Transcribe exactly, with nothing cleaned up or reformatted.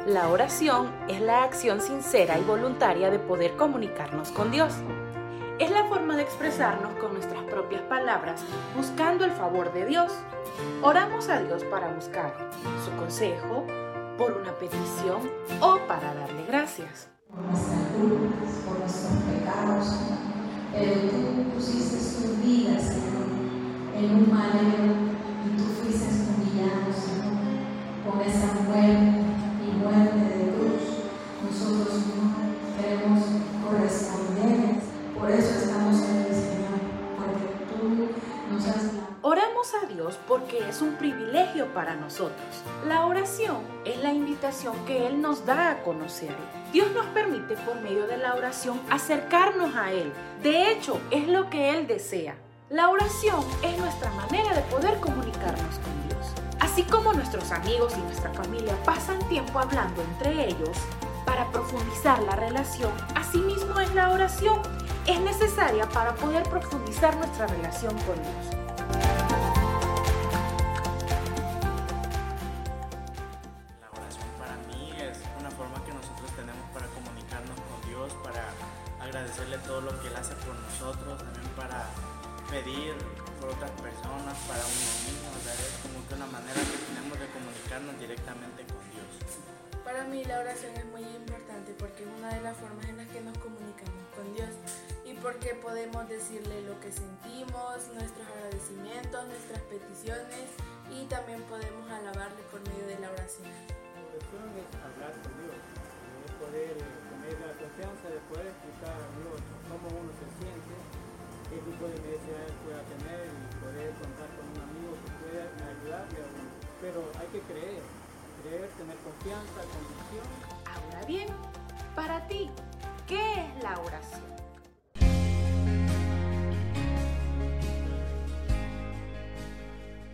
La oración es la acción sincera y voluntaria de poder comunicarnos con Dios. Es la forma de expresarnos con nuestras propias palabras, buscando el favor de Dios. Oramos a Dios para buscar su consejo, por una petición o para darle gracias. Por nuestras culpas, por nuestros pecados, pero tú pusiste tu vida, Señor, en un madero y tú fuiste humillado, Señor, con esa muerte y muerte de cruz. Nosotros no queremos corresponder, por eso estamos aquí, Señor, porque tú nos has dado. Oramos a Dios porque es un privilegio para nosotros. La oración es la invitación que Él nos da a conocerlo. Dios nos permite por medio de la oración acercarnos a Él. De hecho, es lo que Él desea. La oración es nuestra manera de poder comunicarnos con Dios. Así como nuestros amigos y nuestra familia pasan tiempo hablando entre ellos para profundizar la relación, asimismo es la oración. Es necesaria para poder profundizar nuestra relación con Dios. La oración para mí es una forma que nosotros tenemos para comunicarnos con Dios, para agradecerle todo lo que Él hace por nosotros, también para pedir por otras personas, para uno mismo. O sea, es como que una manera que tenemos de comunicarnos directamente con Dios. Para mí la oración es muy importante porque es una de las formas en las que nos comunicamos con Dios y porque podemos decirle lo que sentimos, nuestros agradecimientos, nuestras peticiones y también podemos alabarle por medio de la oración. La oración es hablar con Dios, es poder tener la confianza de poder explicar a Dios cómo uno se siente, qué tipo de necesidades pueda tener y poder contar con un amigo que pueda ayudarle a uno. Pero hay que creer, creer, tener confianza, convicción. Ahora bien, para ti, ¿qué es la oración?